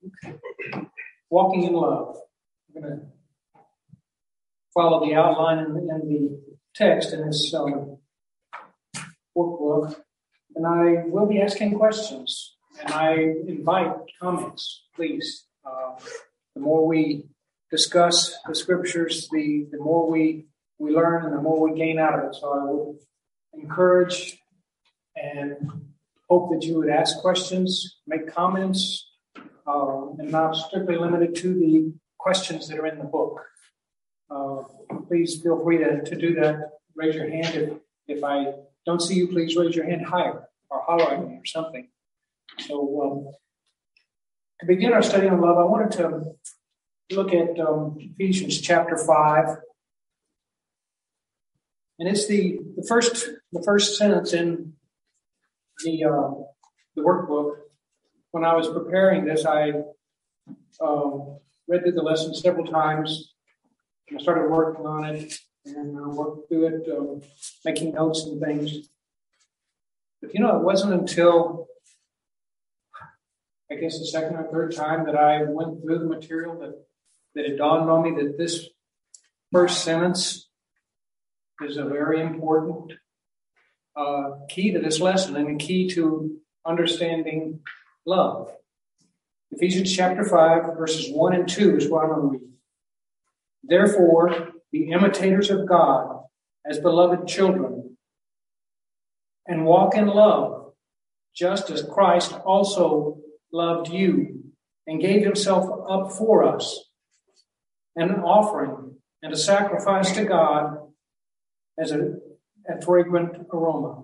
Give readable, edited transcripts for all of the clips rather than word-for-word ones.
Walking in love. I'm going to follow the outline in the text in this workbook, and I will be asking questions, and I invite comments, please. The more we discuss the scriptures, the more we learn and the more we gain out of it. So I will encourage and hope that you would ask questions, make comments, and not strictly limited to the questions that are in the book. Please feel free to do that. Raise your hand. If I don't see you, please raise your hand higher or holler at me or something. So to begin our study on love, I wanted to look at Ephesians chapter 5. And it's the first sentence in the workbook. When I was preparing this, I read through the lesson several times. I started working on it and worked through it, making notes and things. But it wasn't until, I guess, the second or third time that I went through the material that it dawned on me that this first sentence is a very important key to this lesson and a key to understanding love. Ephesians chapter 5, verses 1 and 2 is what I'm going to read. Therefore, be imitators of God as beloved children, and walk in love, just as Christ also loved you and gave himself up for us, an offering and a sacrifice to God as a fragrant aroma.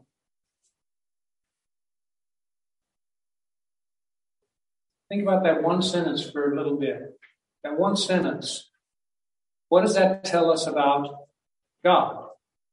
Think about that one sentence for a little bit. That one sentence. What does that tell us about God?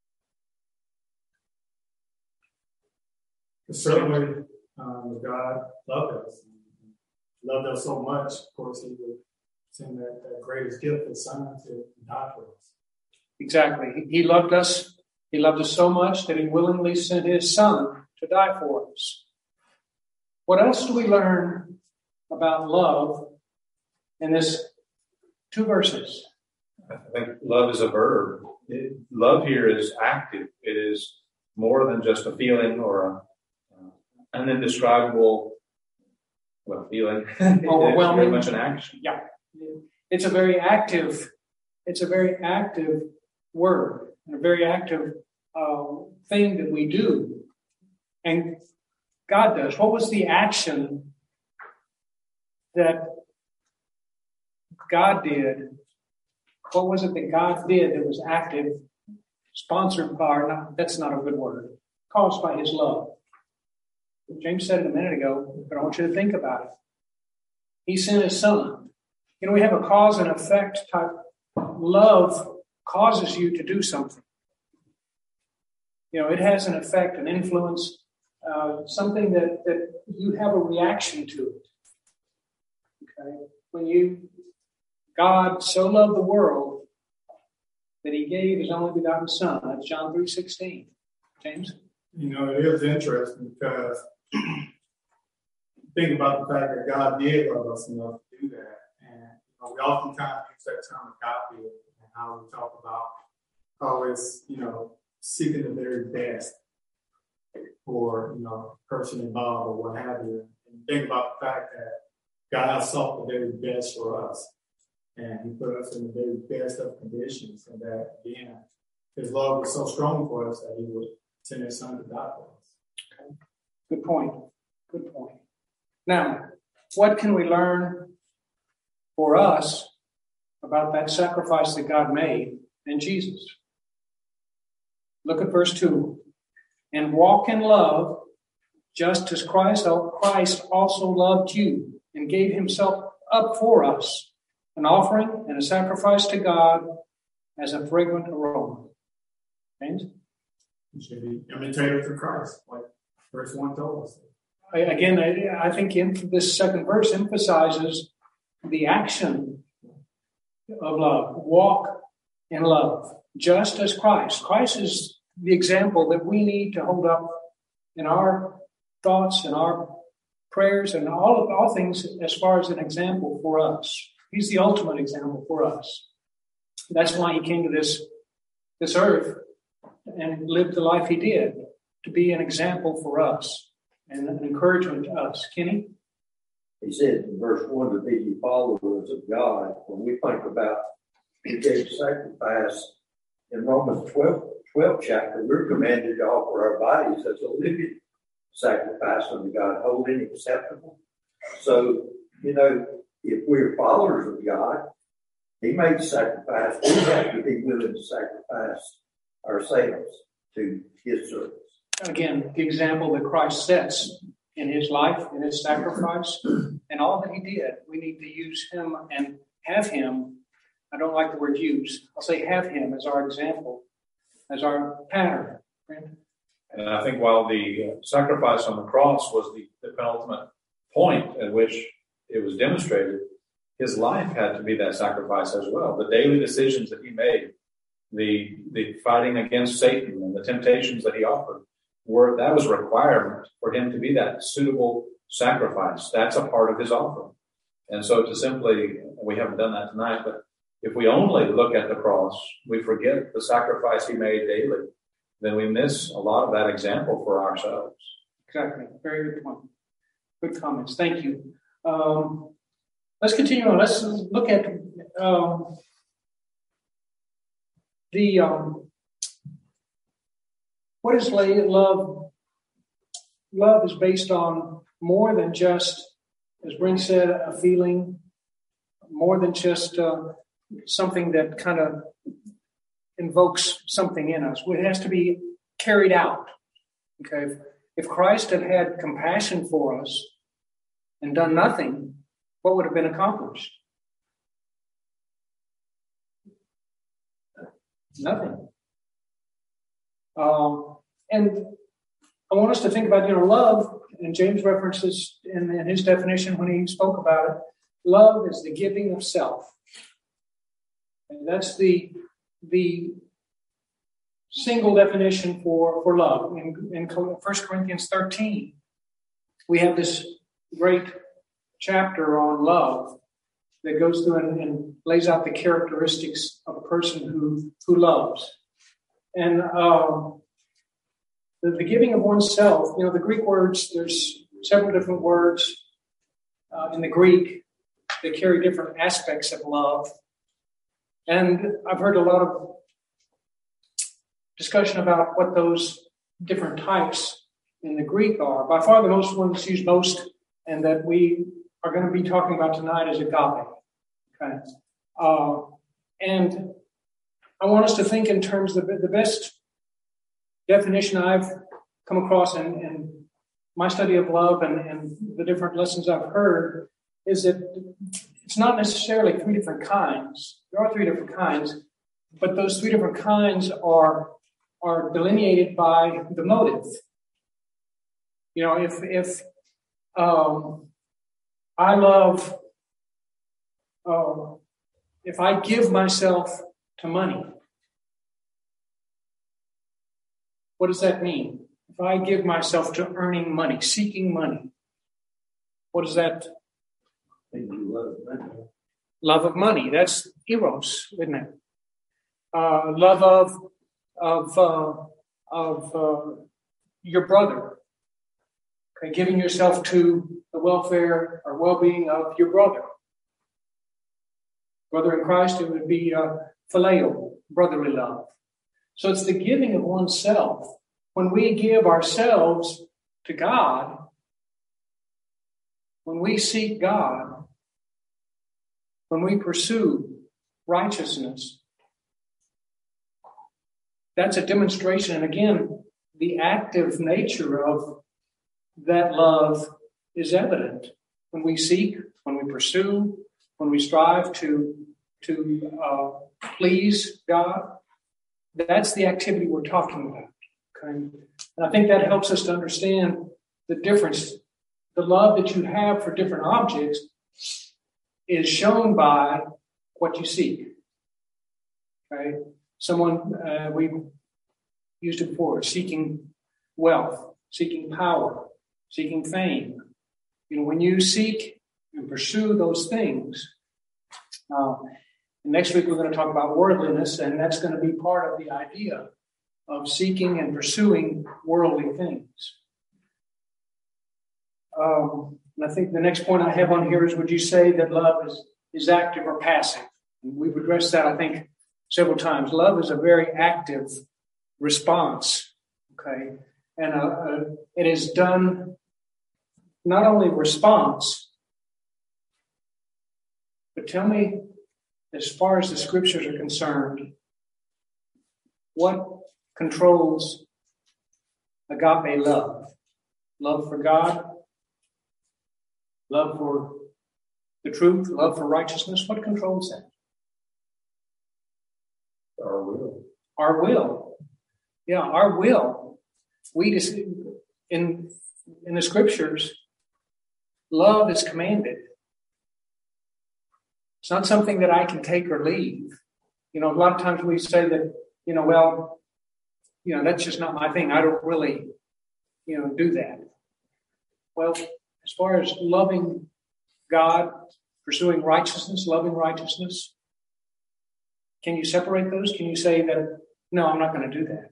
Certainly, God loved us. He loved us so much, of course, he would send that greatest gift, his son, to die for us. Exactly. He loved us. He loved us so much that he willingly sent his son to die for us. What else do we learn about love in this 2 verses? I think love is a verb. Love here is active. It is more than just a feeling or an indescribable feeling. Overwhelming. It's very much an action. Yeah. It's a very active word and a very active thing that we do. And God does. What was the action that God did? What was it that God did that was active, sponsored by, that's not a good word, caused by his love? James said it a minute ago, but I want you to think about it. He sent his son. We have a cause and effect type. Love causes you to do something. It has an effect, an influence, something that you have a reaction to it. Okay? God so loved the world that he gave his only begotten son. That's John 3:16. James? It is interesting because think about the fact that God did love us enough to do that. And we oftentimes use that term agape and how we talk about always, seeking the very best for, person involved or what have you. And think about the fact that God sought the very best for us. And he put us in the very best of conditions. And that, again, his love was so strong for us that he would send his son to die for us. Okay. Good point. Now, what can we learn for us about that sacrifice that God made in Jesus? Look at verse 2. And walk in love, just as Christ also loved you and gave himself up for us, an offering and a sacrifice to God as a fragrant aroma. James? You should be imitators of Christ, like verse 1 told us. Again, I think this second verse emphasizes the action of love. Walk in love, just as Christ. Christ is the example that we need to hold up in our thoughts and our prayers and all things as far as an example for us. He's the ultimate example for us. That's why he came to this earth and lived the life he did, to be an example for us and an encouragement to us. Kenny? He said in verse 1 to be ye followers of God. When we think about he gave sacrifice in Romans 12 chapter, we're commanded to offer our bodies as a living sacrifice unto God, holy and acceptable. So, if we're followers of God, he made sacrifice. We have to be willing to sacrifice ourselves to his service. Again, the example that Christ sets in his life, in his sacrifice, and all that he did. We need to use him and have him. I don't like the word use. I'll say have him as our example, as our pattern. And I think while the sacrifice on the cross was the penultimate point at which it was demonstrated, his life had to be that sacrifice as well. The daily decisions that he made, the fighting against Satan and the temptations that he offered, that was a requirement for him to be that suitable sacrifice. That's a part of his offering. And so we haven't done that tonight, but if we only look at the cross, we forget the sacrifice he made daily, then we miss a lot of that example for ourselves. Exactly. Very good point. Good comments. Thank you. Let's continue on. Let's look at what is love? Love is based on more than just, as Brent said, a feeling, more than just something that kind of invokes something in us. It has to be carried out. Okay. If Christ had compassion for us and done nothing, what would have been accomplished? Nothing. And I want us to think about, love, and James references in his definition when he spoke about it, love is the giving of self. And that's the single definition for love. In 1 Corinthians 13, we have this great chapter on love that goes through and lays out the characteristics of a person who loves. And the giving of oneself, the Greek words, there's several different words in the Greek that carry different aspects of love. And I've heard a lot of discussion about what those different types in the Greek are. By far the most one that's used most and that we are going to be talking about tonight is agape. Okay. And I want us to think in terms of the best definition I've come across in my study of love and the different lessons I've heard is that it's not necessarily three different kinds. There are three different kinds, but those three different kinds are delineated by the motive. If I love, if I give myself to money, what does that mean? If I give myself to earning money, seeking money, what is that? Love of money. That's eros, isn't it? Love of your brother. Okay, giving yourself to the welfare or well-being of your brother. Brother in Christ, it would be phileo, brotherly love. So it's the giving of oneself. When we give ourselves to God, when we seek God, when we pursue righteousness, that's a demonstration. And again, the active nature of that love is evident when we seek, when we pursue, when we strive to please God. That's the activity we're talking about. Okay? And I think that helps us to understand the difference. The love that you have for different objects is shown by what you seek. Okay? Someone, we've used it before, seeking wealth, seeking power, seeking fame, When you seek and pursue those things, next week we're going to talk about worldliness, and that's going to be part of the idea of seeking and pursuing worldly things. And I think the next point I have on here is, would you say that love is active or passive? And we've addressed that, I think, several times. Love is a very active response, okay? And it is done not only response, but tell me, as far as the scriptures are concerned, what controls agape love? Love for God, love for the truth, love for righteousness. What controls that? Our will. Our will. Yeah, our will. We just, in the scriptures, love is commanded. It's not something that I can take or leave. A lot of times we say that, that's just not my thing. I don't really, do that. Well, as far as loving God, pursuing righteousness, loving righteousness, can you separate those? Can you say that, no, I'm not going to do that?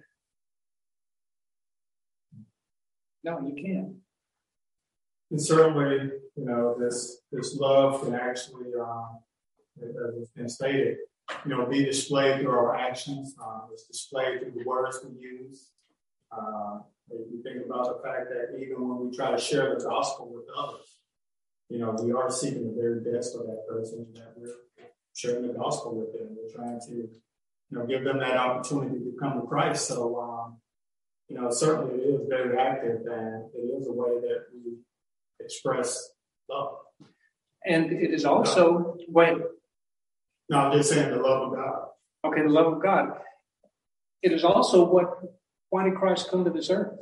No, you can't. And certainly, this love can actually, as has been stated, be displayed through our actions. It's displayed through the words we use. If you think about the fact that even when we try to share the gospel with others, we are seeking the very best of that person, that we're sharing the gospel with them. We're trying to, give them that opportunity to come to Christ. So, certainly it is very active, and it is a way that we express love. And it is also, No, I'm just saying the love of God. Okay, the love of God. It is also why did Christ come to this earth?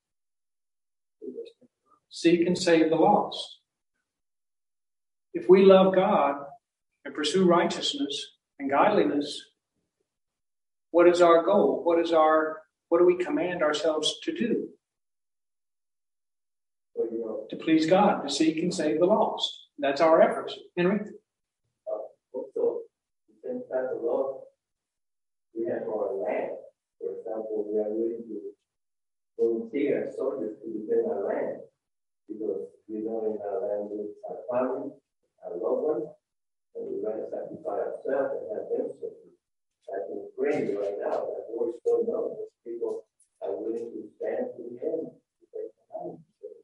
Seek and save the lost. If we love God and pursue righteousness and godliness, what is our goal? What do we command ourselves to do? To please God, to seek and save the lost. That's our efforts. Henry? Also, the same type of love we have for our land. For example, we are willing to volunteer soldiers to defend our land because we know in our land with our family, our loved ones, and we rather sacrifice ourselves and have them suffer. I can pray right now that Lord still knows that people are willing to stand to the end to take the time.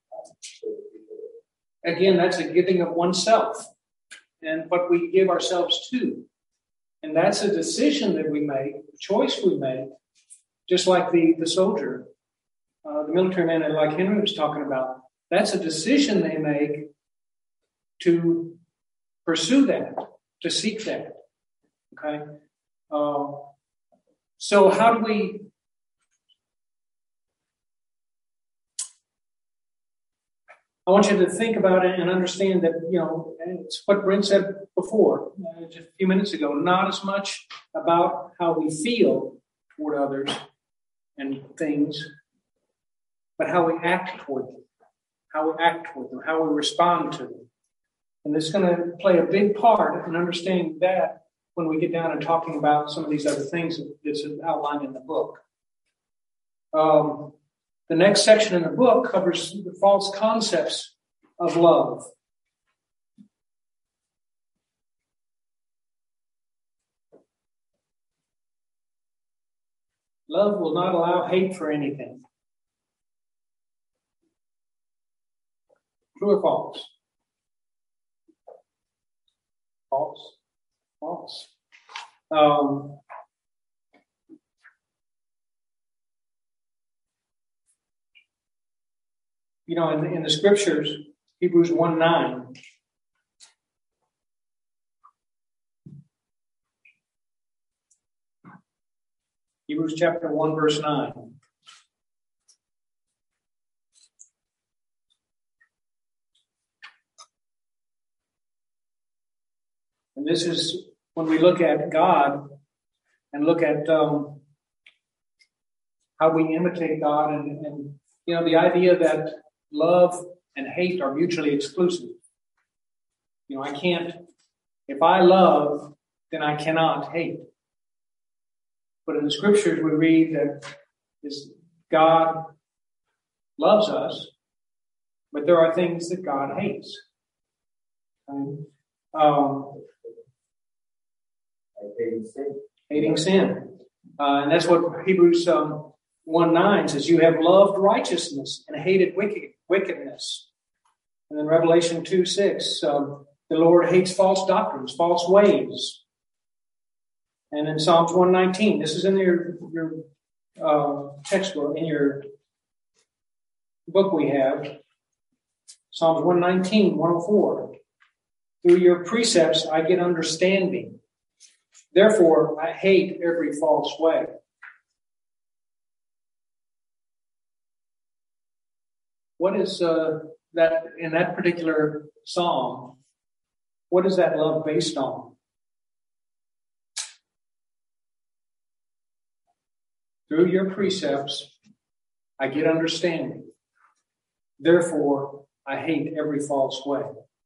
Again, that's a giving of oneself and what we give ourselves to. And that's a decision that we make, a choice we make, just like the soldier, the military man, and like Henry was talking about. That's a decision they make to pursue that, to seek that. Okay? So how do we... I want you to think about it and understand that, it's what Brent said before, just a few minutes ago, not as much about how we feel toward others and things, but how we act toward them, how we respond to them. And it's going to play a big part in understanding that when we get down and talking about some of these other things that's outlined in the book. The next section in the book covers the false concepts of love. Love will not allow hate for anything. True or false? False. False. In the scriptures, Hebrews 1:9. Hebrews chapter 1, verse 9. And this is when we look at God and look at how we imitate God and the idea that love and hate are mutually exclusive. You know, I can't, if I love, then I cannot hate. But in the scriptures we read that God loves us, but there are things that God hates. Hating sin. And that's what Hebrews 1:9 says, you have loved righteousness and hated wickedness. And then Revelation 2:6, the Lord hates false doctrines, false ways. And in Psalms 119, this is in your textbook, in your book we have, Psalms 119, 104. Through your precepts I get understanding. Therefore I hate every false way. What is that in that particular psalm? What is that love based on? Through your precepts, I get understanding. Therefore, I hate every false way.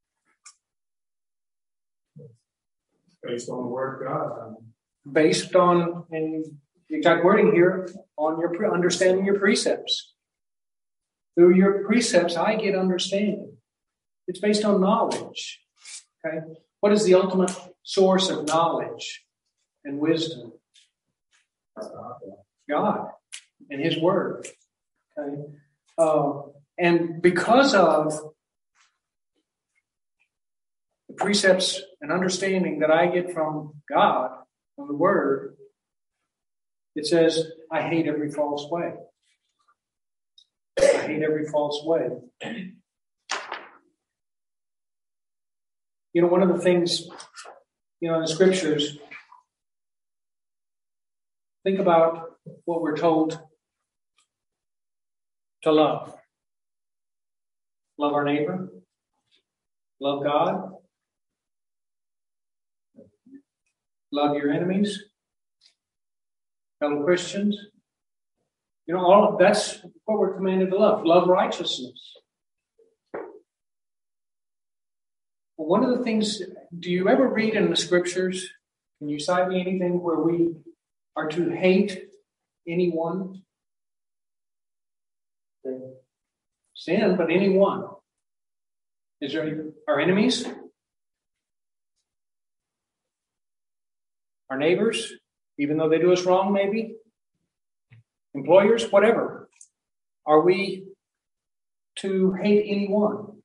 Based on the word of God. Based on, and the exact wording here, on your understanding your precepts. Through your precepts, I get understanding. It's based on knowledge. Okay? What is the ultimate source of knowledge and wisdom? God and His Word. Okay? And because of the precepts and understanding that I get from God, from the Word, it says, I hate every false way. I hate every false way. You know, one of the things, you know, in the scriptures, think about what we're told to love. Love our neighbor. Love God. Love your enemies. Fellow Christians. You know, all of that's what we're commanded to love. Love righteousness. Well, one of the things, do you ever read in the scriptures, can you cite me anything where we are to hate anyone? Sin, but anyone. Is there our enemies? Our neighbors, even though they do us wrong, maybe? Employers, whatever. Are we to hate anyone?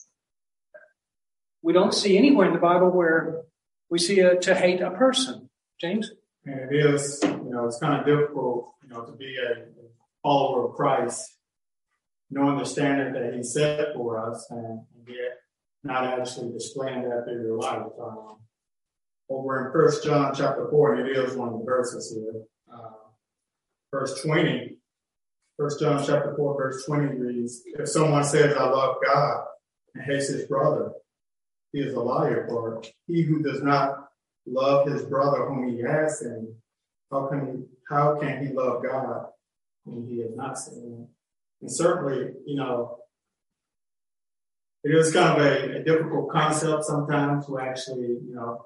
We don't see anywhere in the Bible where we see to hate a person. James? And it is, you know, it's kind of difficult, you know, to be a follower of Christ, knowing the standard that He set for us, and yet not actually displaying that through your life. Over in 1 John chapter 4, and it is one of the verses here. Verse 20, 1 John chapter 4, verse 20 reads, if someone says, I love God, and hates his brother, he is a liar. For he who does not love his brother whom he has seen, how can he love God whom he has not seen? And certainly, you know, it is kind of a difficult concept sometimes to actually, you know,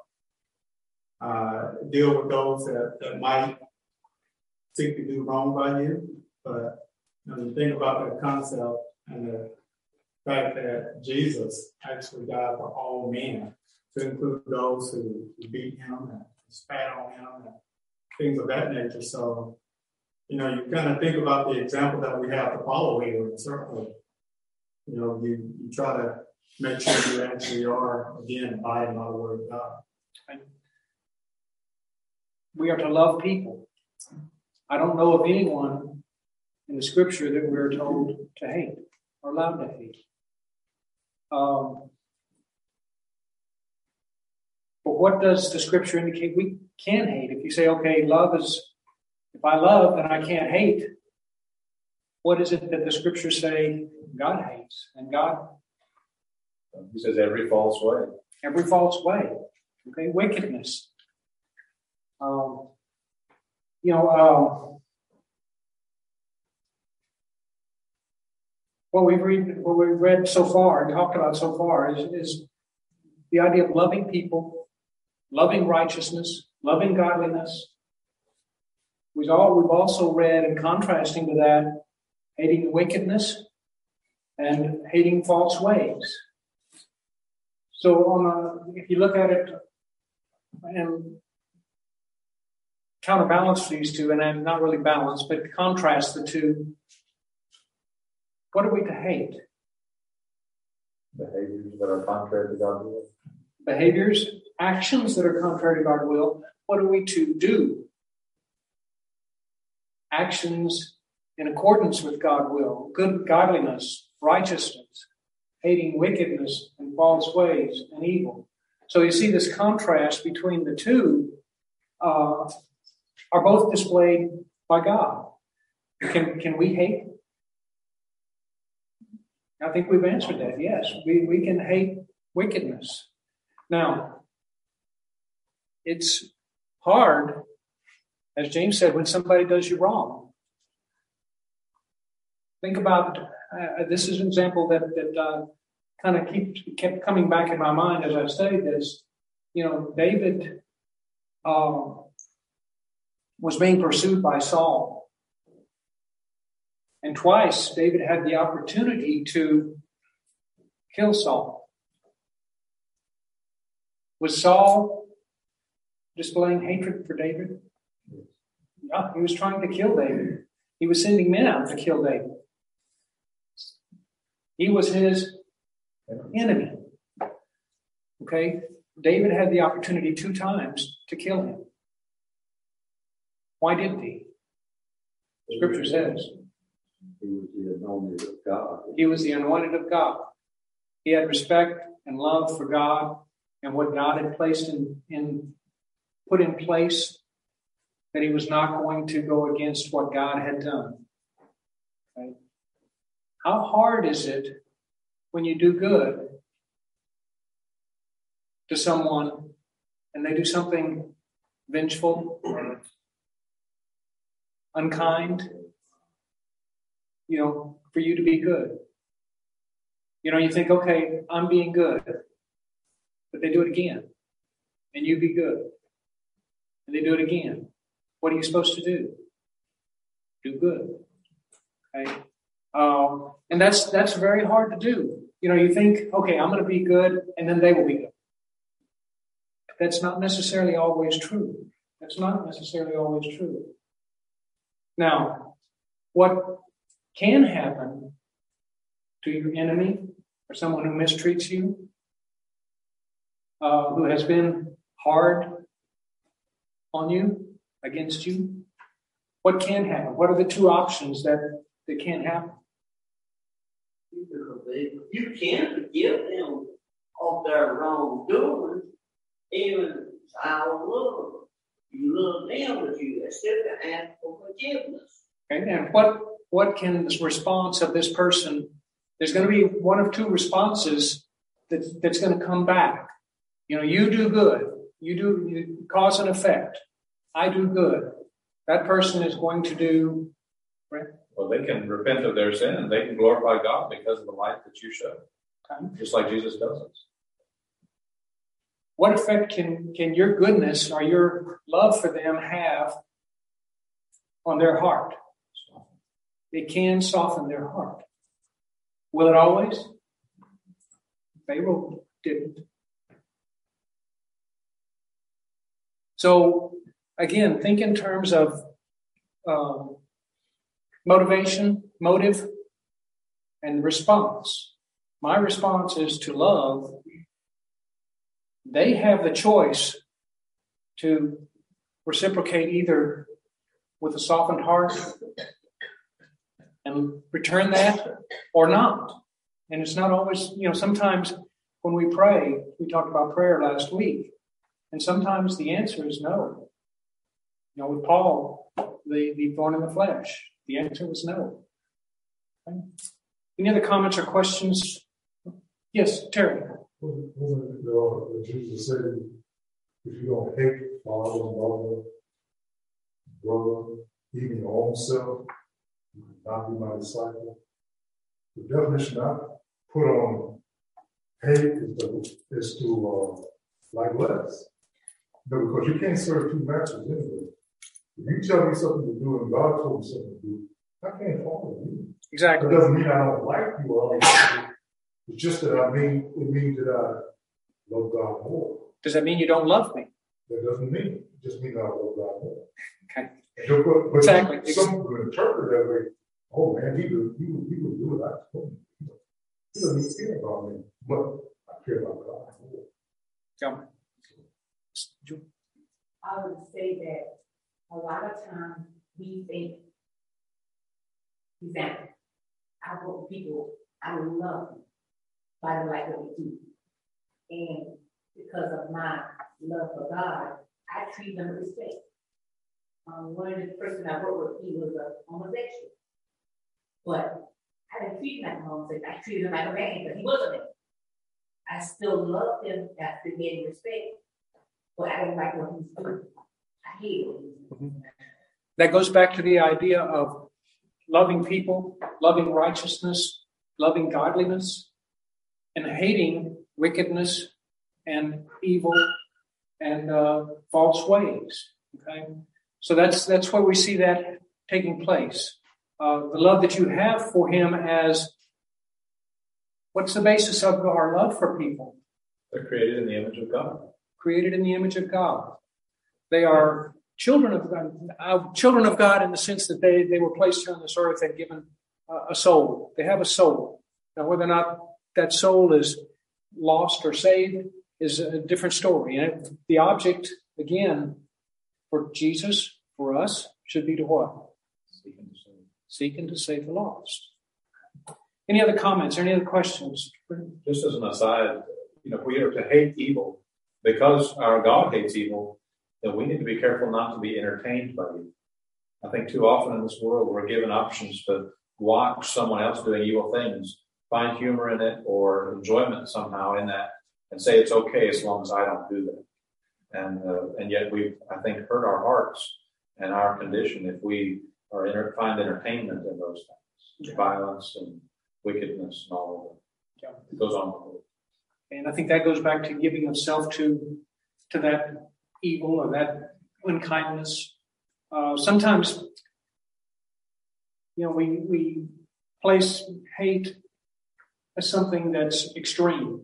deal with those that might seek to do wrong by you. But you know, you think about that concept and the fact that Jesus actually died for all men, to include those who beat Him and spat on Him and things of that nature. So, you know, you kind of think about the example that we have to follow here, and certainly, you know, you try to make sure you actually are, again, abiding by the Word of God. We are to love people. I don't know of anyone in the scripture that we're told to hate or allowed to hate. But what does the scripture indicate we can hate? If you say, okay, love is, if I love, then I can't hate. What is it that the scriptures say God hates? And God? He says every false way. Every false way. Okay, wickedness. what we've read so far and talked about so far is the idea of loving people, loving righteousness, loving godliness. We've also read, in contrasting to that, hating wickedness and hating false ways. So if you look at it and counterbalance these two, and not really balance, but contrast the two, what are we to hate? Behaviors that are contrary to God's will. Behaviors, actions that are contrary to God's will. What are we to do? Actions in accordance with God's will, good godliness, righteousness, hating wickedness and false ways and evil. So you see this contrast between the two are both displayed by God. Can we hate? I think we've answered that. Yes, we can hate wickedness. Now, it's hard, as James said, when somebody does you wrong. Think about, this is an example that kind of kept coming back in my mind as I studied this. David was being pursued by Saul. And twice David had the opportunity to kill Saul. Was Saul displaying hatred for David? Yeah, he was trying to kill David. He was sending men out to kill David. He was his enemy. Okay? David had the opportunity 2 times to kill him. Why didn't he? Scripture says he was the anointed of God. He was the anointed of God. He had respect and love for God and what God had put in place, that he was not going to go against what God had done. Okay? How hard is it when you do good to someone and they do something vengeful or unkind, for you to be good? You think, okay, I'm being good, but they do it again, and you be good, and they do it again. What are you supposed to do? Do good. Okay, and that's very hard to do. You think, okay, I'm going to be good, and then they will be good. That's not necessarily always true. That's not necessarily always true. Now, what can happen to your enemy or someone who mistreats you, who has been hard on you, against you? What can happen? What are the 2 options that can happen? You can forgive them of their wrongdoing, even out of love. You love them, but you still can ask for forgiveness. Okay, and what can this response of this person? There's going to be one of 2 responses that's going to come back. You do good. You cause and effect. I do good. That person is going to do. Right? Well, they can repent of their sin and they can glorify God because of the light that you show. Okay. Just like Jesus does it. What effect can your goodness or your love for them have on their heart? It can soften their heart. Will it always? Pharaoh didn't. So, again, think in terms of motive, and response. My response is to love. They have the choice to reciprocate either with a softened heart and return that or not. And it's not always, sometimes when we pray, we talked about prayer last week, and sometimes the answer is no. With Paul, the thorn in the flesh, the answer was no. Okay. Any other comments or questions? Yes, Terry. Jesus said, if you don't hate father, mother, brother, even your own self, you will not be my disciple. The definition I put on hate is to like less. Because you can't serve two masters anyway. If you tell me something to do and God told me something to do, I can't follow you. Exactly. That doesn't mean I don't like you or I don't like you. It's just that it means that I love God more. Does that mean you don't love me? That doesn't mean it. It just means I love God more. Okay. But Exactly. Some people interpret that way. Oh man, he would do it. I told him. He doesn't even care about me, but I care about God more. Yeah. I would say that a lot of times we think, example, I want people I love them by the like what they do. And because of my love for God, I treat them with respect. One of the person I worked with, he was a homosexual. But I didn't treat him like a homosexual. I treated him like a man because he was a man. I still loved him after getting respect, but I didn't like what he was doing. I hate what he was doing. That goes back to the idea of loving people, loving righteousness, loving godliness, and hating wickedness and evil and false ways. Okay, so that's where we see that taking place. The love that you have for him as what's the basis of our love for people? They're created in the image of God. Created in the image of God. They are children of God in the sense that they were placed here on this earth and given a soul. They have a soul. Now, whether or not that soul is lost or saved is a different story. And the object, again, for Jesus, for us, should be to what? Seek and to save the lost. Any other comments or any other questions? Just as an aside, if we are to hate evil, because our God hates evil, then we need to be careful not to be entertained by evil. I think too often in this world we're given options to watch someone else doing evil things, find humor in it or enjoyment somehow in that, and say it's okay as long as I don't do that. And yet we, I think, hurt our hearts and our condition if we find entertainment in those things, violence and wickedness and all of it. Yeah. It goes on. And I think that goes back to giving of self to that evil or that unkindness. Sometimes, we place hate as something that's extreme.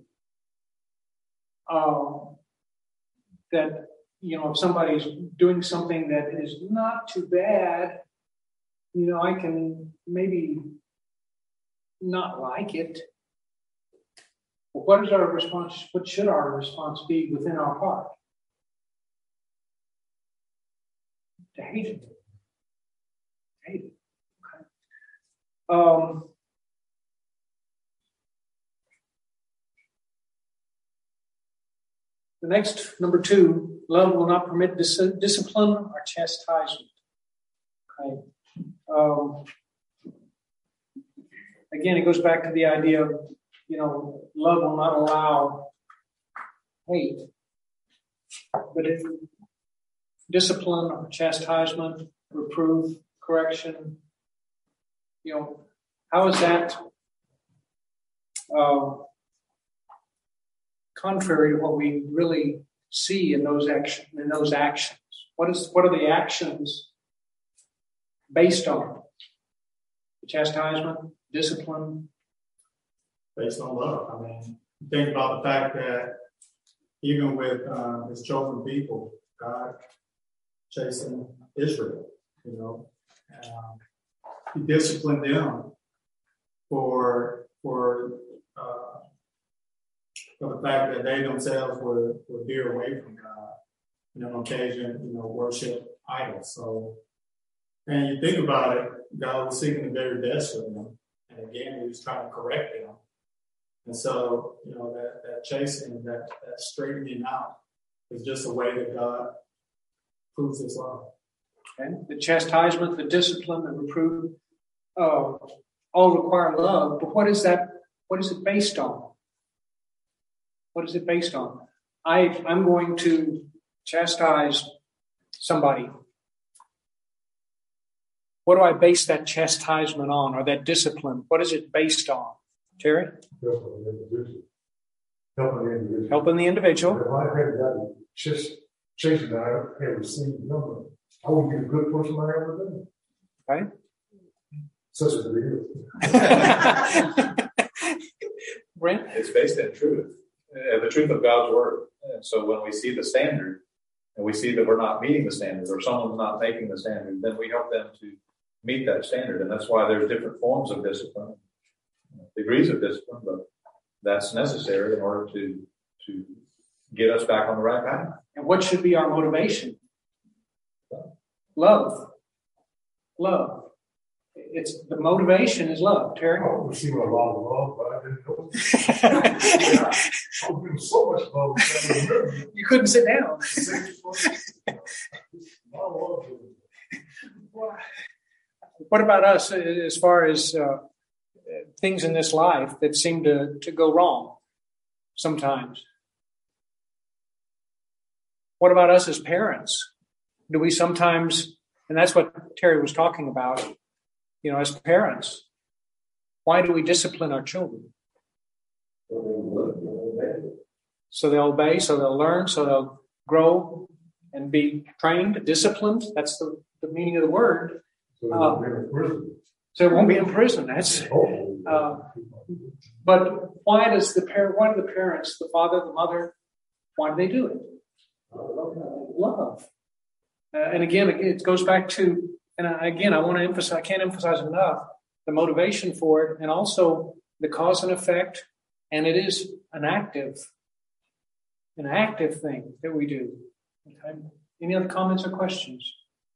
That, if somebody's doing something that is not too bad, I can maybe not like it. But what is our response? What should our response be within our heart? To hate it. Hate it. Okay. The next, number 2, love will not permit discipline or chastisement. Okay. Again, it goes back to the idea of, love will not allow hate, but if discipline or chastisement, reproof, correction, how is that contrary to what we really see in those actions? What are the actions based on? Chastisement, discipline? Based on love. Think about the fact that even with his chosen people, God chasing Israel, he disciplined them for the fact that they themselves were veer away from God, and on occasion, worship idols. So, and you think about it, God was seeking the very best for them, and again, he was trying to correct them. And so, that chasing, that straightening out is just a way that God proves his love. Okay. The chastisement, the discipline, the reproof, all require love. But what is that? What is it based on? What is it based on? I'm going to chastise somebody. What do I base that chastisement on, or that discipline? What is it based on? Terry? Helping the individual. If I had gotten chasing that I had received number, I would be a good person I ever been. Right? Such as it is. Brent? It's based in truth, the truth of God's word. And so when we see the standard, and we see that we're not meeting the standard, or someone's not making the standard, then we help them to meet that standard. And that's why there's different forms of discipline, degrees of discipline, but that's necessary in order to get us back on the right path. And what should be our motivation? Love. Love. It's the motivation is love. Terry? I would receive a lot of love, but I didn't know. I was giving so much love. You couldn't sit down. What about us as far as things in this life that seem to go wrong sometimes? What about us as parents? Do we sometimes, and that's what Terry was talking about, as parents, why do we discipline our children? So they'll obey, so they'll learn, so they'll grow and be trained, disciplined. That's the meaning of the word. So it won't be in prison. That's. But why do the parents, the father, the mother, why do they do it? Love. And again, it goes back to, and again, I want to emphasize, I can't emphasize enough the motivation for it, and also the cause and effect. And it is an active thing that we do. Okay. Any other comments or questions?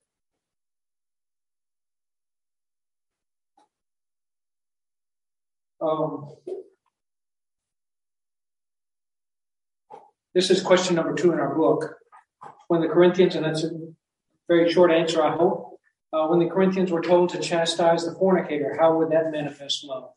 This is question number 2 in our book. When the Corinthians, and that's a very short answer, I hope. When the Corinthians were told to chastise the fornicator, how would that manifest love?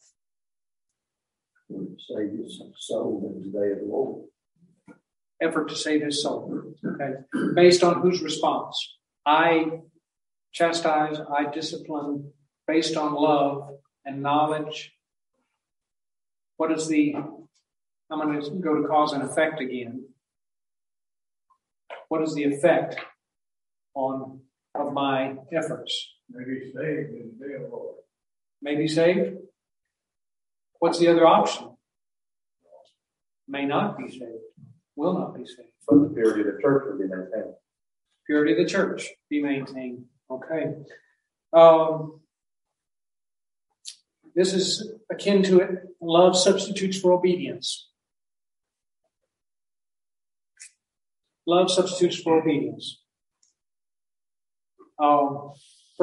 Save his soul in the day of the Lord. Effort to save his soul. Okay. Based on whose response? I chastise, I discipline based on love and knowledge. What is I'm going to go to cause and effect again. What is the effect of my efforts? Maybe saved in the day of the Lord. Maybe saved? What's the other option? May not be saved. Will not be saved. But the purity of the church will be maintained. Purity of the church be maintained. Okay. This is akin to it. Love substitutes for obedience. Love substitutes for obedience. John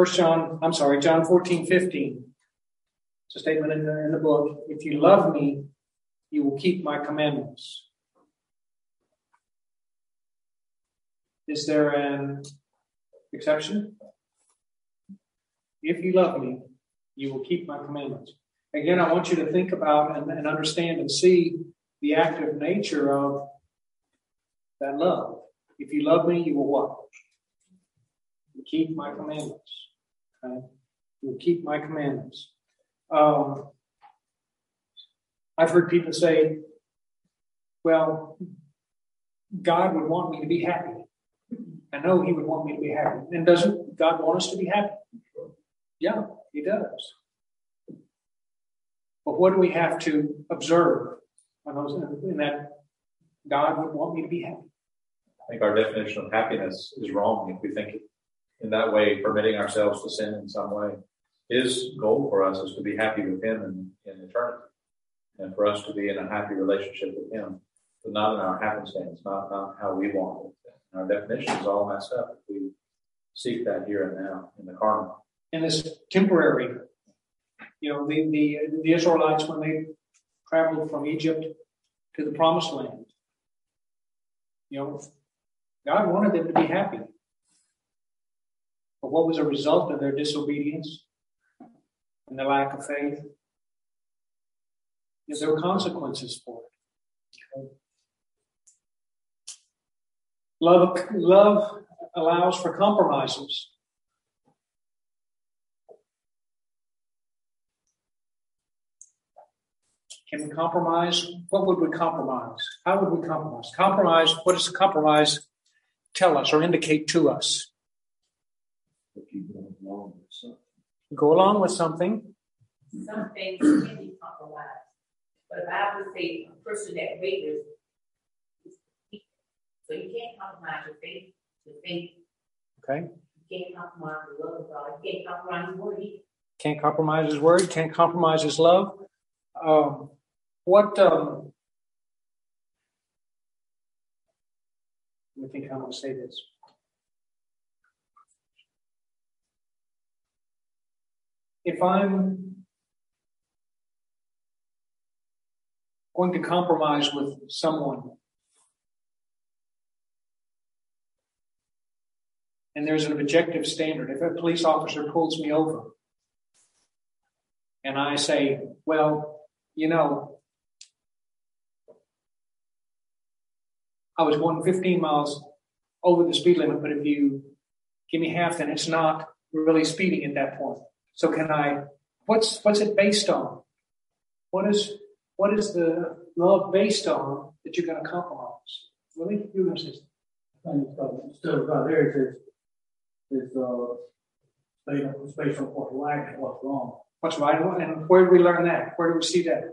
14:15. It's a statement in the book. If you love me, you will keep my commandments. Is there an exception? If you love me, you will keep my commandments. Again, I want you to think about and understand and see the active nature of that love. If you love me, you will what? You keep my commandments. Okay? You will keep my commandments. I've heard people say, well, God would want me to be happy. I know he would want me to be happy. And doesn't God want us to be happy? Yeah, he does. But what do we have to observe in that God would want me to be happy? I think our definition of happiness is wrong if we think it in that way, permitting ourselves to sin in some way. His goal for us is to be happy with him in eternity, and for us to be in a happy relationship with him, but not in our happenstance, not how we want it. And our definition is all messed up if we seek that here and now in the carnal. And it's temporary. The Israelites, when they traveled from Egypt to the Promised Land, God wanted them to be happy. But what was a result of their disobedience and their lack of faith? There were consequences for it. Okay. Love allows for compromises. Can we compromise? What would we compromise? How would we compromise? Compromise, what does compromise tell us or indicate to us? Go along with something. Some things can be compromised. But I would say a person that wavers is weak. So you can't compromise your faith. Okay. You can't compromise the love of God. You can't compromise his word either. Can't compromise his word. Can't compromise his love. Let me think how I'm going to say this. If I'm going to compromise with someone, and there's an objective standard, if a police officer pulls me over and I say, well, you know, I was going 15 miles over the speed limit, but if you give me half, then it's not really speeding at that point. So can I, what's it based on? What is the love based on that you're going to compromise? Willie, you're going to say something. Still about there, it's based on what's right and what's wrong. What's right, and where do we learn that? Where do we see that?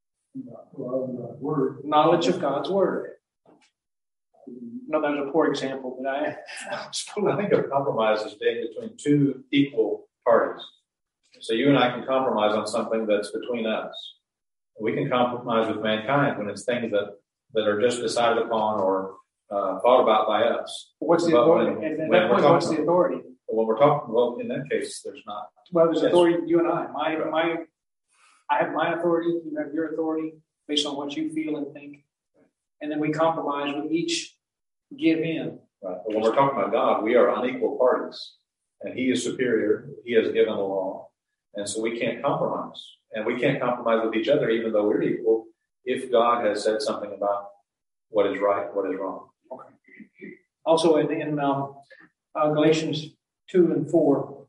Word. Knowledge of God's word. No, that was a poor example, but I think of compromise as being between two equal parties. So you and I can compromise on something that's between us. We can compromise with mankind when it's things that are just decided upon or thought about by us. What's the authority? At that point, what's the authority? When we're talking, well, in that case, there's not. Well, there's authority. You and I. I have my authority. You have your authority based on what you feel and think, and then we compromise. We each give in. Right. But when we're talking about God, we are unequal parties, and He is superior. He has given the law, and so we can't compromise, and we can't compromise with each other, even though we're equal. If God has said something about what is right, what is wrong. Okay. Also, in Galatians 2 and 4.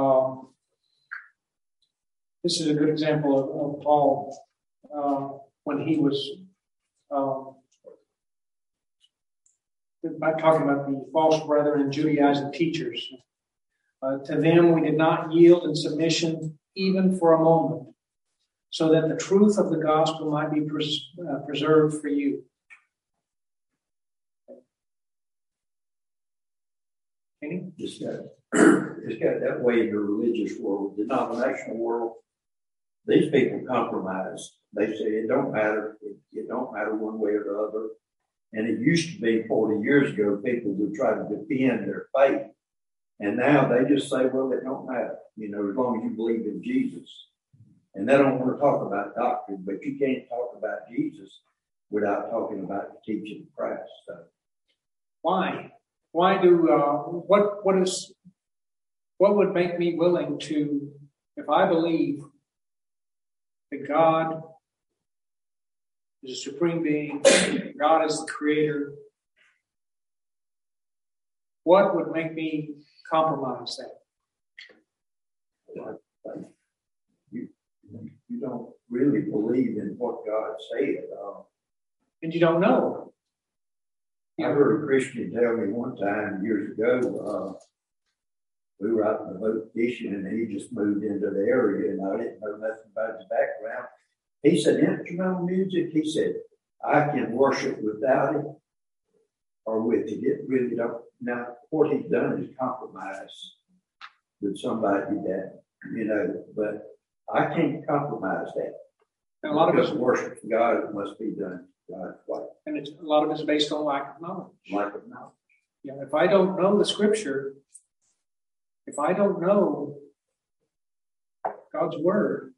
This is a good example of Paul when he was talking about the false brethren and Judaizing teachers. To them we did not yield in submission even for a moment, so that the truth of the gospel might be preserved for you. Kenny? It's got that way in the religious world, denominational world. These people compromise. They say it don't matter. It don't matter one way or the other. And it used to be 40 years ago, people would try to defend their faith. And now they just say, well, it don't matter. You know, as long as you believe in Jesus. And they don't want to talk about doctrine, but you can't talk about Jesus without talking about the teaching of Christ. So. Why? Why do what would make me willing to, if I believe that God is a supreme being, God is the creator, what would make me compromise that? You don't really believe in what God said. And you don't know. I heard a Christian tell me one time years ago, we were out in the boat fishing and he just moved into the area and I didn't know nothing about his background. He said, instrumental music, he said, I can worship without it or with it. It really don't. Now, what he's done is compromise with somebody that, you know, but I can't compromise that. And a lot of us worship God must be done God's way. And a lot of it's based on lack of knowledge. Lack of knowledge. Yeah, if I don't know the scripture, if I don't know God's word,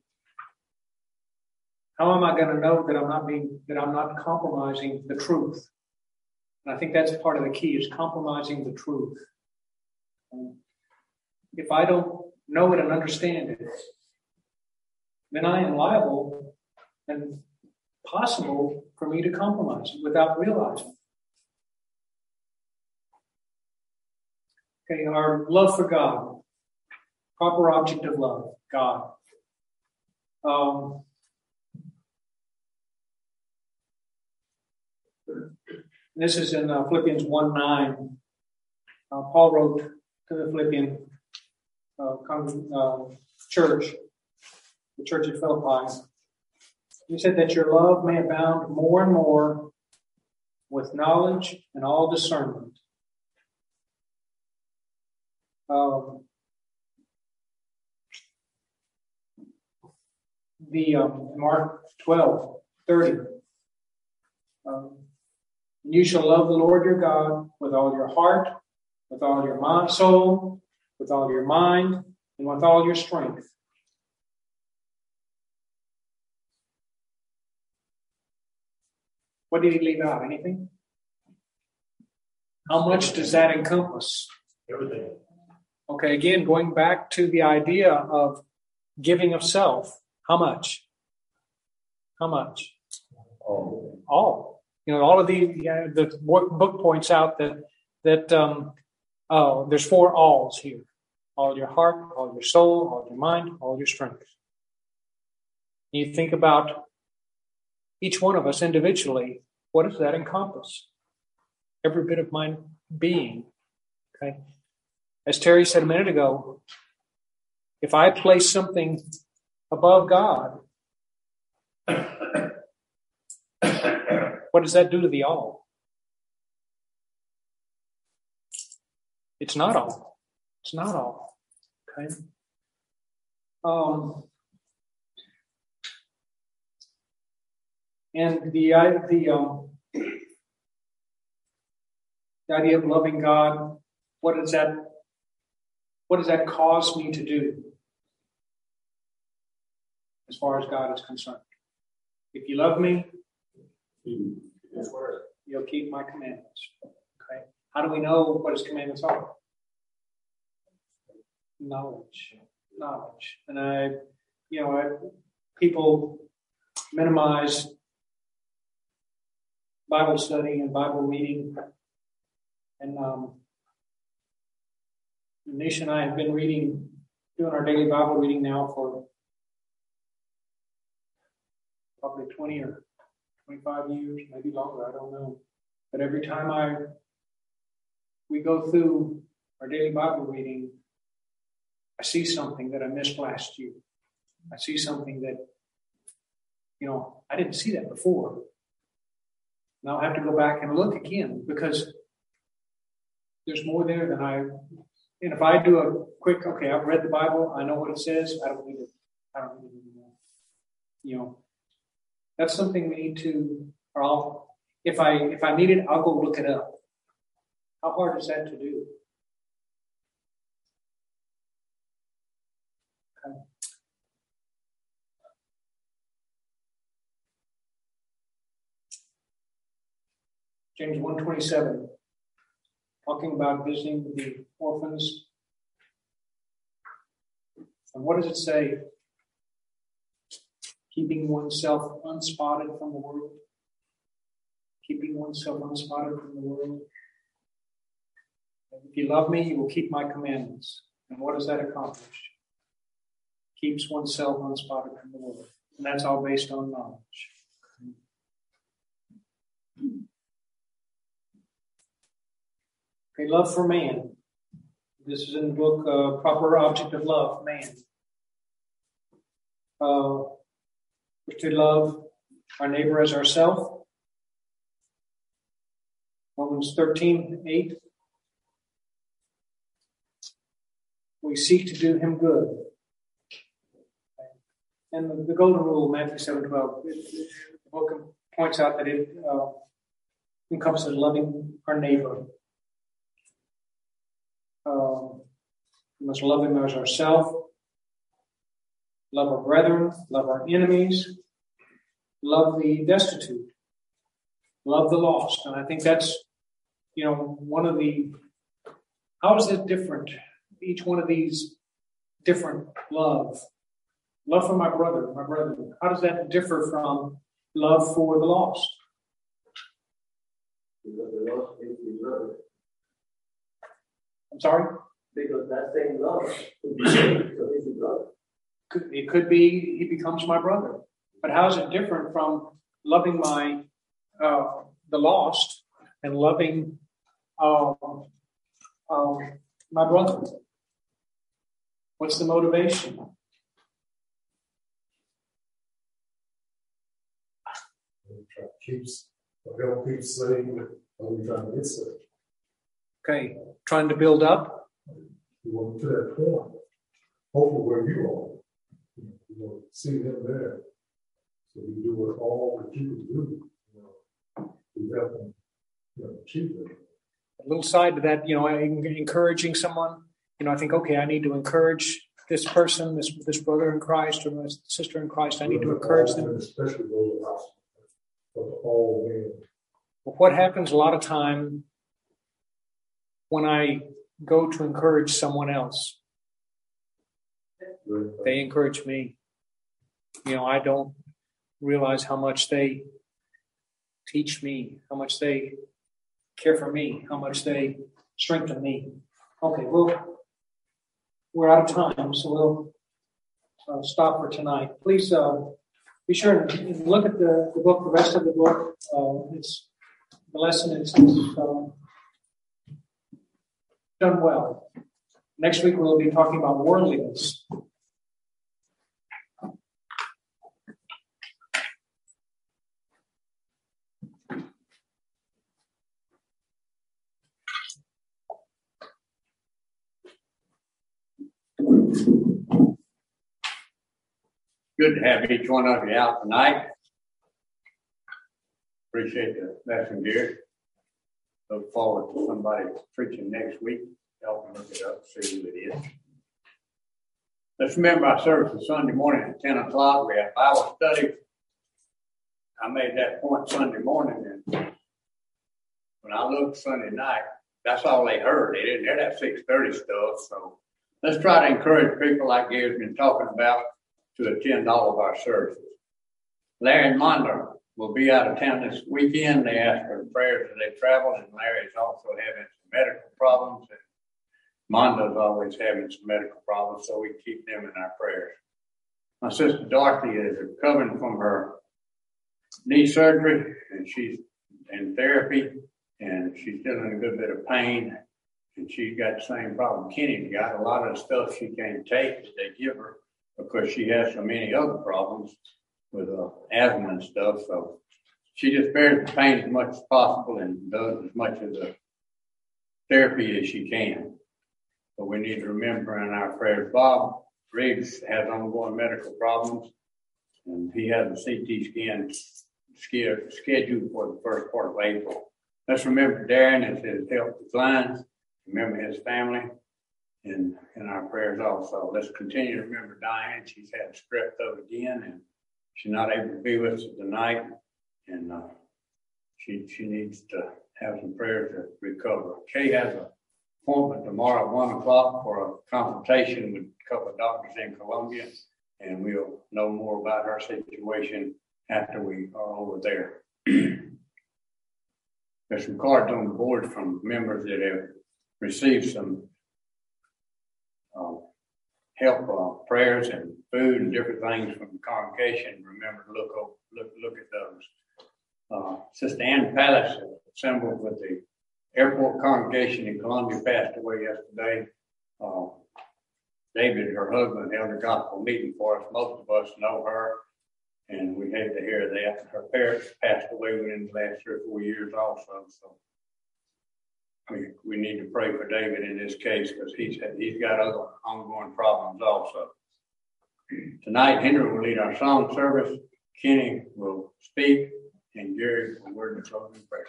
how am I going to know that I'm not compromising the truth? And I think that's part of the key is compromising the truth. If I don't know it and understand it, then I am liable and possible for me to compromise it without realizing. Okay, our love for God, proper object of love, God. This is in Philippians 1:9. Paul wrote to the Philippian church, the church at Philippi. He said that your love may abound more and more with knowledge and all discernment. Mark 12:30. You shall love the Lord your God with all your heart, with all your soul, with all your mind, and with all your strength. What did he leave out? Anything? How much does that encompass? Everything. Okay, again, going back to the idea of giving of self. How much? How much? All. All of the book points out that there's 4 alls here. All your heart, all your soul, all your mind, all your strength. You think about each one of us individually, what does that encompass? Every bit of my being. Okay. As Terry said a minute ago, if I place something above God, what does that do to the all? It's not all. It's not all. Okay. And the idea of loving God, what does that cause me to do as far as God is concerned? If you love me, you'll keep my commandments. Okay. How do we know what his commandments are? Knowledge. And people minimize Bible study and Bible reading. And Nisha and I have been doing our daily Bible reading now for probably 20 or 25 years, maybe longer, I don't know. But every time we go through our daily Bible reading, I see something that I missed last year. I see something that, I didn't see that before. Now I have to go back and look again because there's more there than and if I do a quick, okay, I've read the Bible, I know what it says, I don't need to, that's something we need to, if I need it, I'll go look it up. How hard is that to do? Okay. James 1:27, talking about visiting the orphans. And what does it say? Keeping oneself unspotted from the world. Keeping oneself unspotted from the world. If you love me, you will keep my commandments. And what does that accomplish? Keeps oneself unspotted from the world. And that's all based on knowledge. Okay, love for man. This is in the book, Proper Object of Love, Man. We're to love our neighbor as ourselves. Romans 13:8. We seek to do him good. And the golden rule, Matthew 7:12, the book points out that it encompasses loving our neighbor. We must love him as ourselves, love our brethren, love our enemies, love the destitute, love the lost. And I think that's, one of the, how is it different? Each one of these different love for my brother, my brethren. How does that differ from love for the lost? Because the lost is love. I'm sorry? Because that same love could be so he's a brother. It could be he becomes my brother. But how is it different from loving my the lost and loving my brother? What's the motivation? Help people saved, we trying to get saved. Okay, trying to build up. We want to that point. Hopefully, where you are, you want to see them there, so we do what all the people do. To help them, achieve it. A little side to that, encouraging someone. I think, okay, I need to encourage this person, this brother in Christ or my sister in Christ. I need to encourage them. Especially those all men. What happens a lot of time when I go to encourage someone else? They encourage me. I don't realize how much they teach me, how much they care for me, how much they strengthen me. Okay, we're out of time, so we'll stop for tonight. Please be sure and look at the book, the rest of the book. It's the lesson is done well. Next week we'll be talking about worldliness. Good to have each one of you out tonight. Appreciate the lesson, Gary. Look forward to somebody preaching next week. Y'all can look it up, see who it is. Let's remember our service is Sunday morning at 10 o'clock. We have Bible study. I made that point Sunday morning, and when I looked Sunday night, that's all they heard. They didn't hear that 6:30 stuff. So let's try to encourage people like Gary's been talking about to attend all of our services. Larry and Mondo will be out of town this weekend. They asked for prayers as they travel, and Larry's also having some medical problems, and Mondo's always having some medical problems, so we keep them in our prayers. My sister Dorothy is recovering from her knee surgery, and she's in therapy, and she's still in a good bit of pain, and she's got the same problem Kenny's got. A lot of the stuff she can't take that they give her, because she has so many other problems with asthma and stuff. So she just bears the pain as much as possible and does as much of the therapy as she can. But we need to remember in our prayers, Bob Riggs has ongoing medical problems, and he has a CT scan scheduled for the first part of April. Let's remember Darren as his health declines. Remember his family. In our prayers also. Let's continue to remember Diane. She's had strep throat again, and she's not able to be with us tonight, and she needs to have some prayers to recover. Kay has an appointment tomorrow at 1 o'clock for a consultation with a couple of doctors in Columbia, and we'll know more about her situation after we are over there. There's some cards on the board from members that have received some help, prayers and food and different things from the congregation. Remember to look at those. Sister Ann Palace assembled with the airport congregation in Columbia, passed away yesterday. David, her husband, held a gospel meeting for us. Most of us know her, and we hate to hear that. Her parents passed away within the last 3 or 4 years also. So we need to pray for David in this case, because he's got other ongoing problems also. Tonight, Henry will lead our song service. Kenny will speak, and Gary will word the closing prayer.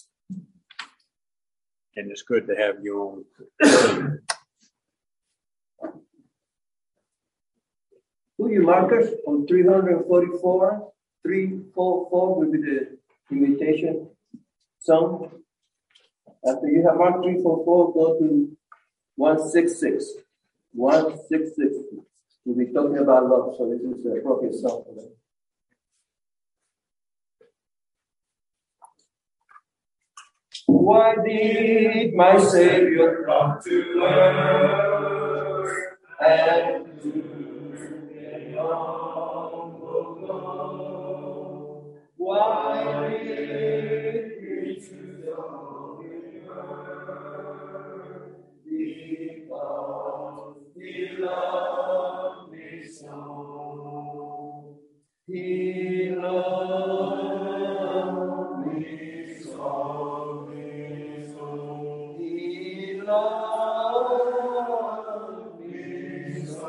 And it's good to have you on. Will you mark us on 344? 344 will be the invitation song. After you have marked 344, go to 166. 166. We'll be talking about love, so this is the appropriate song for that. Why did my Savior come to earth and to the humble low? Why did he choose the loved me so.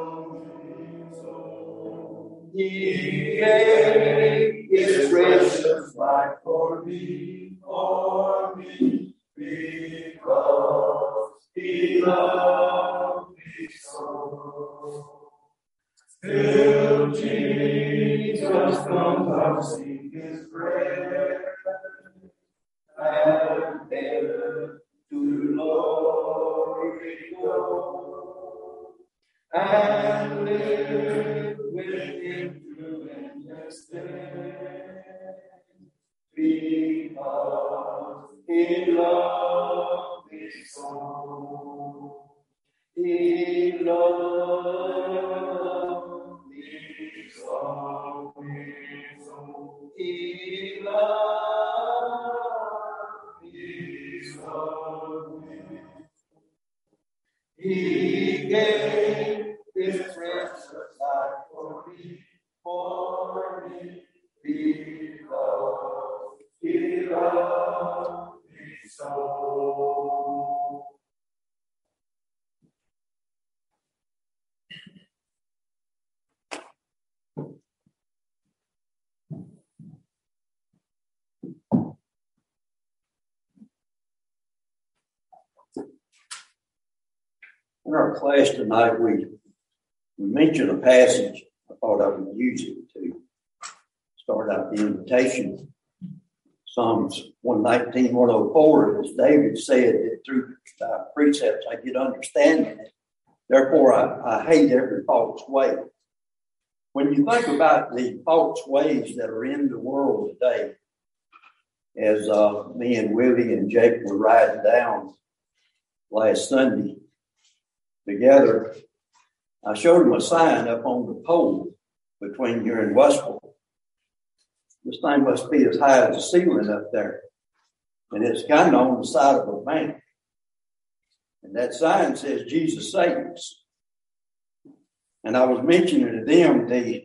He gave his precious life for me, because he loved me so. Till Jesus comes, I'll sing his prayer, and then to glory go, and live with him through endless days, because he loved me so. He loved me so. He loved me so. He gave his precious life for me, because he loved me so. In our class tonight, we mentioned a passage. I thought I would use it to start out the invitation. Psalms 119, 104, as David said, that through precepts I get understanding it. Therefore, I hate every false way. When you think about the false ways that are in the world today, as me and Willie and Jake were riding down last Sunday together, I showed him a sign up on the pole between here and Westville. This thing must be as high as the ceiling up there. And it's kind of on the side of a bank. And that sign says, Jesus saves. And I was mentioning to them the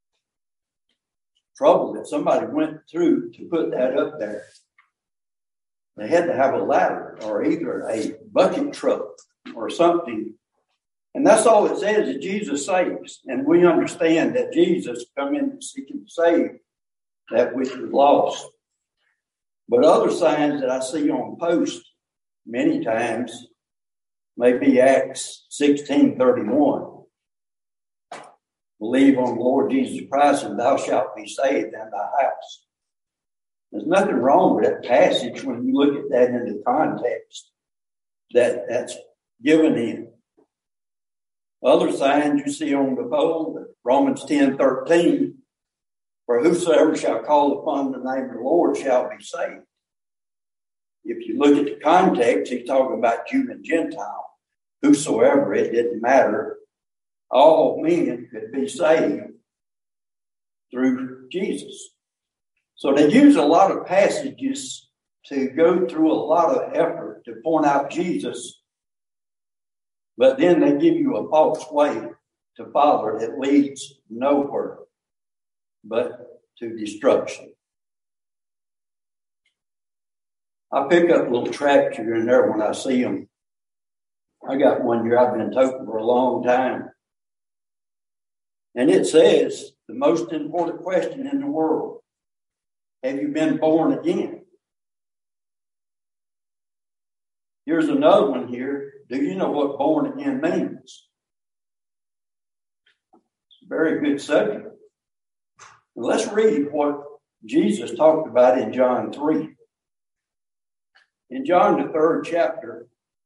trouble that somebody went through to put that up there. They had to have a ladder or either a bucket truck or something. And that's all it says, is Jesus saves. And we understand that Jesus come in to seek and save that which was lost. But other signs that I see on posts many times may be Acts 16:31. Believe on the Lord Jesus Christ and thou shalt be saved and thy house. There's nothing wrong with that passage when you look at that in the context that's given in. Other signs you see on the pole, Romans 10:13, for whosoever shall call upon the name of the Lord shall be saved. If you look at the context, he's talking about Jew and Gentile. Whosoever, it didn't matter. All men could be saved through Jesus. So they use a lot of passages to go through a lot of effort to point out Jesus, but then they give you a false way to follow that leads nowhere but to destruction. I pick up little tracts here and there when I see them. I got one here I've been toting for a long time. And it says, the most important question in the world, have you been born again? Here's another one here. Do you know what born again means? It's a very good subject. And let's read what Jesus talked about in John 3. In John, the 3rd chapter,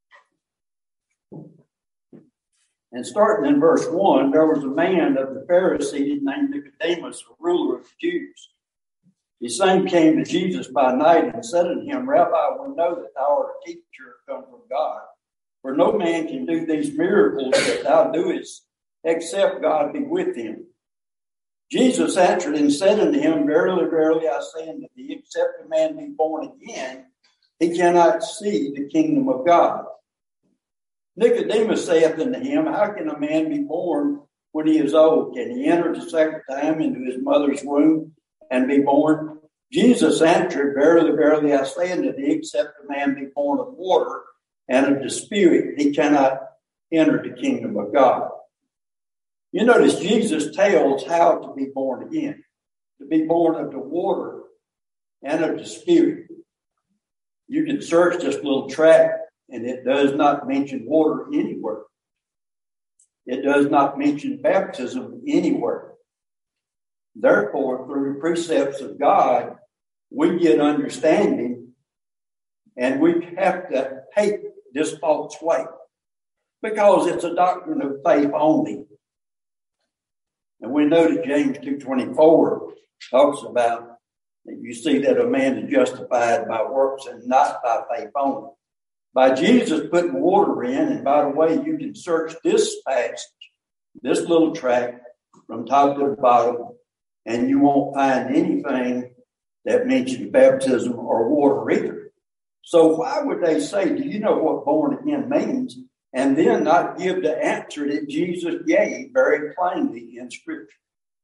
and starting in verse 1, there was a man of the Pharisees named Nicodemus, a ruler of the Jews. The same came to Jesus by night and said unto him, Rabbi, we know that thou art a teacher come from God. For no man can do these miracles that thou doest, except God be with him. Jesus answered and said unto him, Verily, verily, I say unto thee, except a man be born again, he cannot see the kingdom of God. Nicodemus saith unto him, How can a man be born when he is old? Can he enter the second time into his mother's womb and be born? Jesus answered, Verily, verily, I say unto thee, except a man be born of water and of the Spirit, he cannot enter the kingdom of God. You notice Jesus tells how to be born again, to be born of the water and of the Spirit. You can search this little tract, and it does not mention water anywhere. It does not mention baptism anywhere. Therefore, through the precepts of God, we get understanding, and we have to hate this false way because it's a doctrine of faith only. And we know that James 2:24 talks about that you see that a man is justified by works and not by faith only. By Jesus putting water in, and by the way, you can search this passage, this little tract from top to the bottom, and you won't find anything that mentions baptism or water either. So why would they say, do you know what born again means? And then not give the answer that Jesus gave very plainly in Scripture.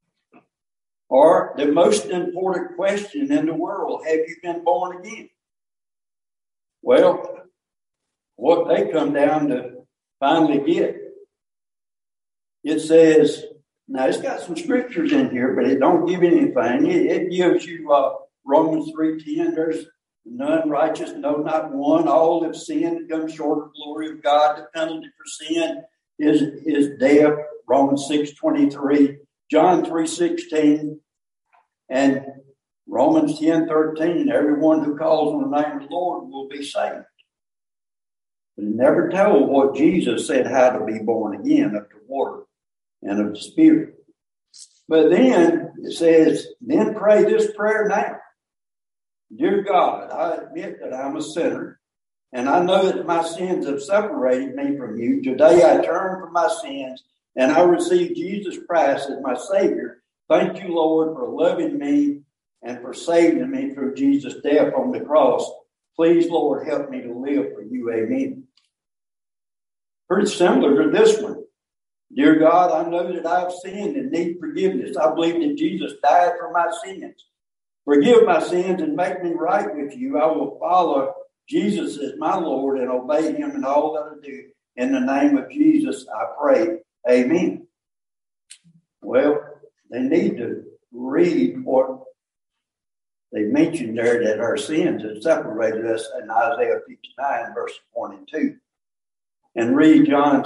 Or the most important question in the world, have you been born again? Well, what they come down to finally get, it says, now it's got some scriptures in here, but it don't give anything. It gives you Romans 3:10, there's none righteous, no, not one. All have sinned and come short of the glory of God. The penalty for sin is death, Romans 6:23. John 3:16, and Romans 10:13, everyone who calls on the name of the Lord will be saved. But it never told what Jesus said how to be born again of the water and of the Spirit. But then it says, then pray this prayer now. Dear God, I admit that I'm a sinner, and I know that my sins have separated me from you. Today I turn from my sins, and I receive Jesus Christ as my Savior. Thank you, Lord, for loving me and for saving me through Jesus' death on the cross. Please, Lord, help me to live for you. Amen. Pretty similar to this one. Dear God, I know that I've sinned and need forgiveness. I believe that Jesus died for my sins. Forgive my sins and make me right with you. I will follow Jesus as my Lord and obey him in all that I do. In the name of Jesus, I pray. Amen. Well, they need to read what they mentioned there, that our sins have separated us in Isaiah 59, verse 1 and 2. And read John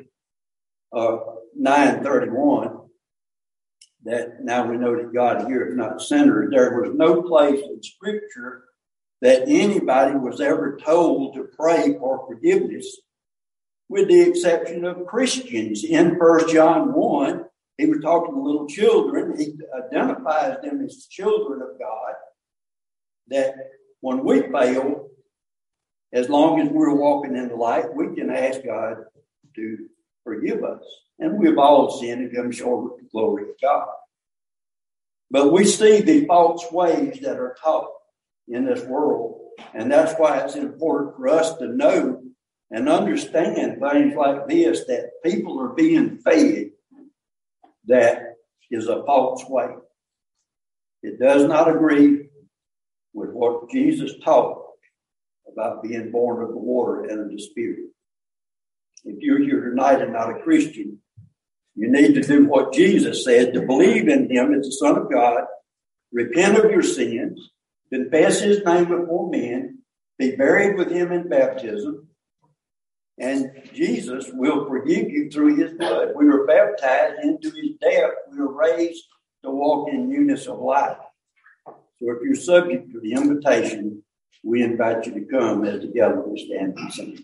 9:31. That now we know that God heareth not sinners. There was no place in Scripture that anybody was ever told to pray for forgiveness, with the exception of Christians. In 1 John 1, he was talking to little children. He identifies them as children of God, that when we fail, as long as we're walking in the light, we can ask God to forgive us. And we've all sinned and come short of the glory of God. But we see the false ways that are taught in this world. And that's why it's important for us to know and understand things like this, that people are being fed that is a false way. It does not agree with what Jesus taught about being born of the water and of the Spirit. If you're here tonight and not a Christian, you need to do what Jesus said, to believe in him as the Son of God, repent of your sins, confess his name before men, be buried with him in baptism, and Jesus will forgive you through his blood. We were baptized into his death. We were raised to walk in newness of life. So if you're subject to the invitation, we invite you to come as together we stand and sing.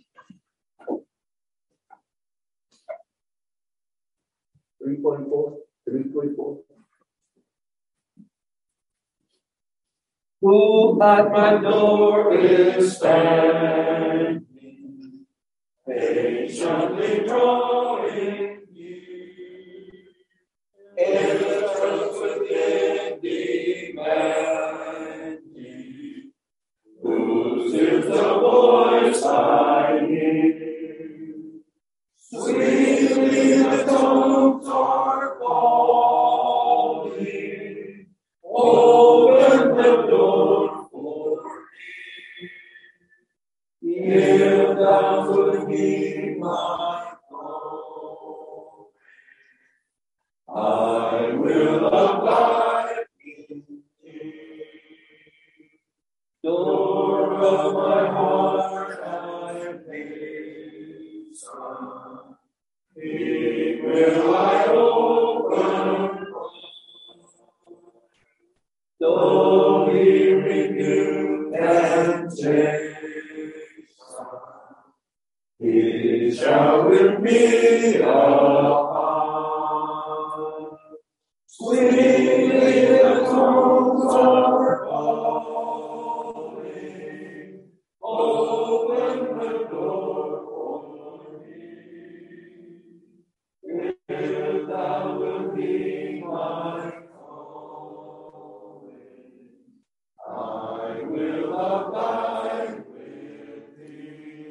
344. Who at my door is standing, patiently drawing near, entrance within demanding, whose is the voice I hear? Sweetly the tones are falling, open the door for me. will thou would be my home. I will abide in thee. Door of my heart, I have hastened. It will I open, though he renew temptation. He shall with me abide. Sweetly the tones are falling. Open the door for me. If thou wilt be my calling, I will abide